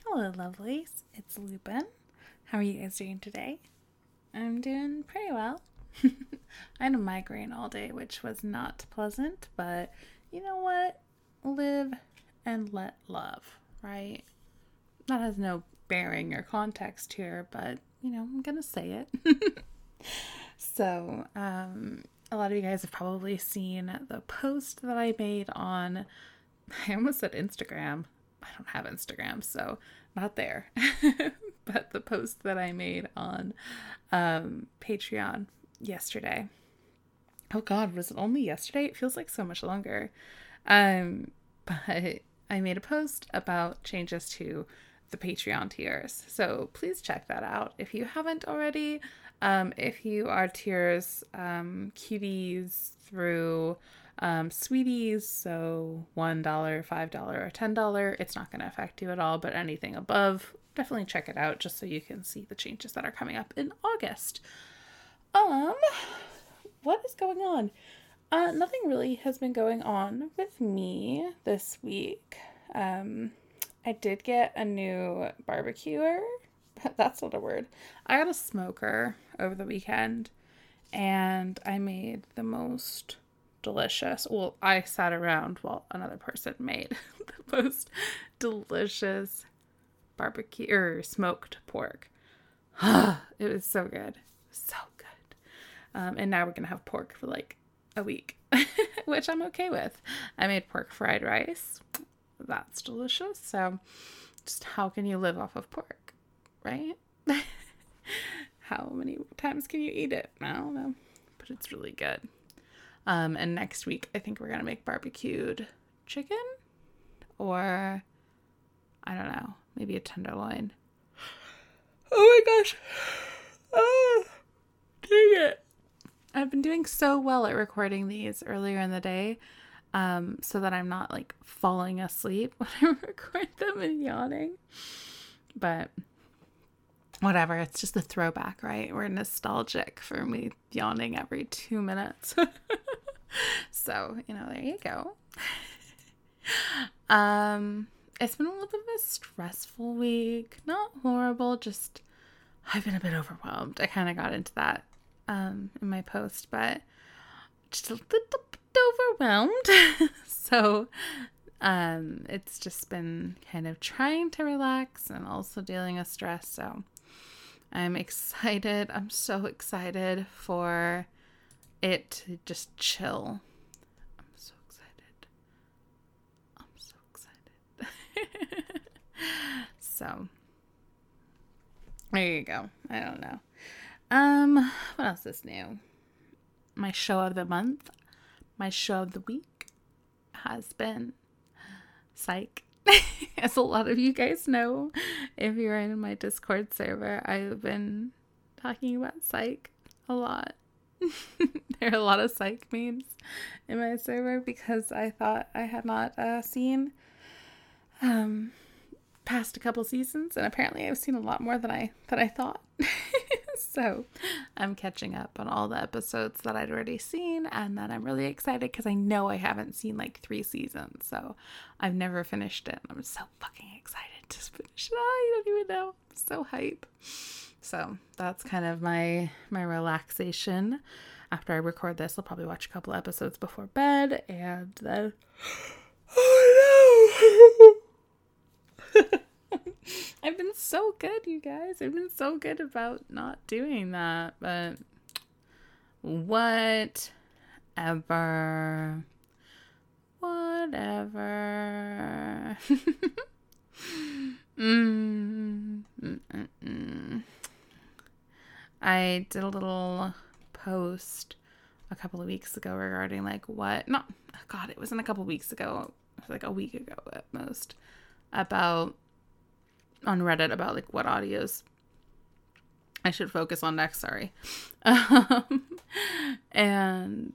Hello, lovelies. It's Lupin. How are you guys doing today? I'm doing pretty well. I had a migraine all day, which was not pleasant, but you know what? Live and let love, right? That has no bearing or context here, but I'm gonna say it. A lot of you guys have probably seen the post that I made on, I almost said Instagram. I don't have Instagram, so not there. But the post that I made on Patreon yesterday. Oh God, was it only yesterday? It feels like so much longer. But I made a post about changes to the Patreon tiers. So please check that out if you haven't already. If you are tiers cuties through Sweeties, so $1, $5, or $10, it's not going to affect you at all, but anything above, definitely check it out just so you can see the changes that are coming up in August. What is going on? Nothing really has been going on with me this week. I did get a new barbecuer. That's not a word. I got a smoker over the weekend, and I made the most delicious. Well, I sat around while another person made the most delicious barbecue or smoked pork. It was so good. So good. And now we're going to have pork for like a week, which I'm okay with. I made pork fried rice. That's delicious. So just how can you live off of pork, right? How many times can you eat it? I don't know, but it's really good. And next week, I think we're going to make barbecued chicken or, I don't know, maybe a tenderloin. Oh my gosh. Oh, dang it. I've been doing so well at recording these earlier in the day, so that I'm not like falling asleep when I record them and yawning. But whatever, it's just a throwback, right? We're nostalgic for me yawning every 2 minutes. So, there you go. It's been a little bit of a stressful week. Not horrible, just I've been a bit overwhelmed. I kind of got into that in my post, but just a little bit overwhelmed. So it's just been kind of trying to relax and also dealing with stress. So I'm excited. I'm so excited for it to just chill. I'm so excited. So there you go. I don't know. What else is new? My show of the month, my show of the week has been Psych. As a lot of you guys know, if you're in my Discord server, I've been talking about Psych a lot. There are a lot of Psych memes in my server because I thought I had not seen past a couple seasons, and apparently I've seen a lot more than I thought. So I'm catching up on all the episodes that I'd already seen, and then I'm really excited because I know I haven't seen like 3 seasons, so I've never finished it. I'm so fucking excited to finish it. Oh, you don't even know. I'm so hype. So that's kind of my relaxation. After I record this, I'll probably watch a couple episodes before bed, and then oh no. I've been so good, you guys. I've been so good about not doing that, but whatever. I did a little post a couple of weeks ago regarding it wasn't a couple weeks ago. It was like a week ago at most, on Reddit about like what audios I should focus on next. Sorry. And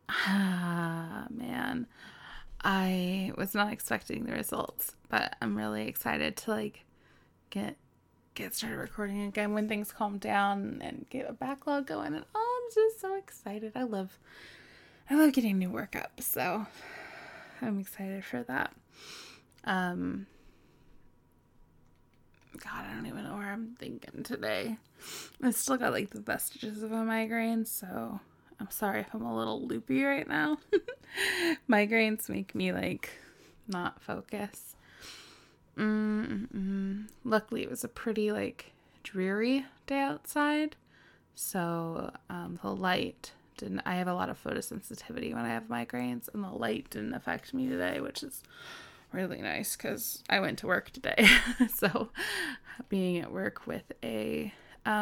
man, I was not expecting the results, but I'm really excited to like get started recording again when things calm down and get a backlog going. And I'm just so excited. I love getting new work up, so I'm excited for that. God, I don't even know where I'm thinking today. I still got like the vestiges of a migraine, so I'm sorry if I'm a little loopy right now. Migraines make me like not focus. Luckily, it was a pretty like dreary day outside, so the light didn't. I have a lot of photosensitivity when I have migraines, and the light didn't affect me today, which is really nice because I went to work today. So being at work with a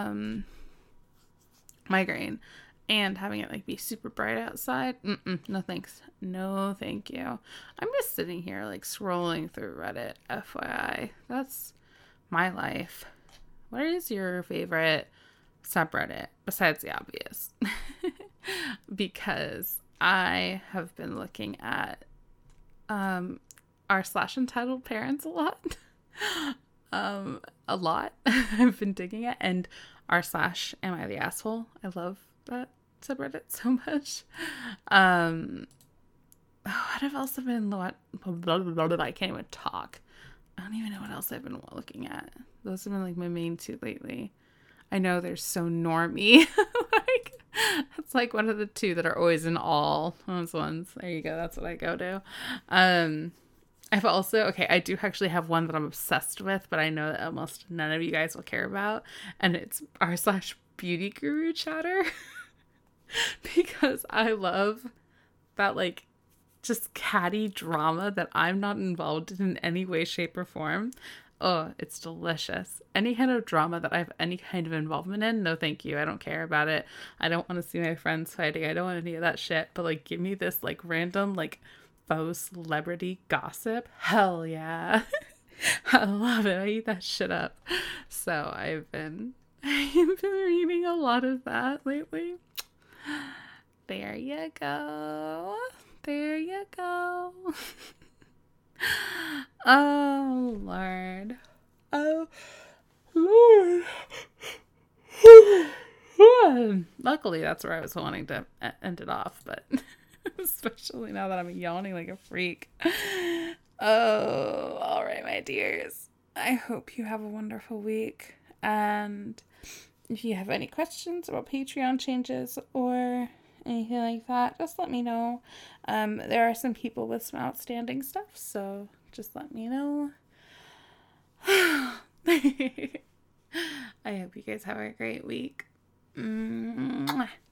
migraine and having it like be super bright outside, no thanks, no thank you. I'm just sitting here like scrolling through Reddit, FYI. That's my life. What is your favorite subreddit besides the obvious? Because I have been looking at r/entitled parents a lot. A lot. I've been digging it, and r/am I the asshole? I love that subreddit so much. What have else I've been I can't even talk. I don't even know what else I've been looking at. Those have been like my main two lately. I know they're so normie. Like, that's like one of the two that are always in all those ones. There you go. That's what I go to. I've also, okay, I do actually have one that I'm obsessed with, but I know that almost none of you guys will care about. And it's r/beauty guru chatter. Because I love that, like, just catty drama that I'm not involved in any way, shape, or form. Oh, it's delicious. Any kind of drama that I have any kind of involvement in, no thank you. I don't care about it. I don't want to see my friends fighting. I don't want any of that shit. But, like, give me this, like, random, like, faux celebrity gossip. Hell yeah. I love it. I eat that shit up. So I've been reading a lot of that lately. There you go. There you go. Oh, Lord. Oh, Lord. Luckily, that's where I was wanting to end it off, but especially now that I'm yawning like a freak. Oh, all right, my dears. I hope you have a wonderful week. And if you have any questions about Patreon changes or anything like that, just let me know. There are some people with some outstanding stuff, so just let me know. I hope you guys have a great week. Mwah.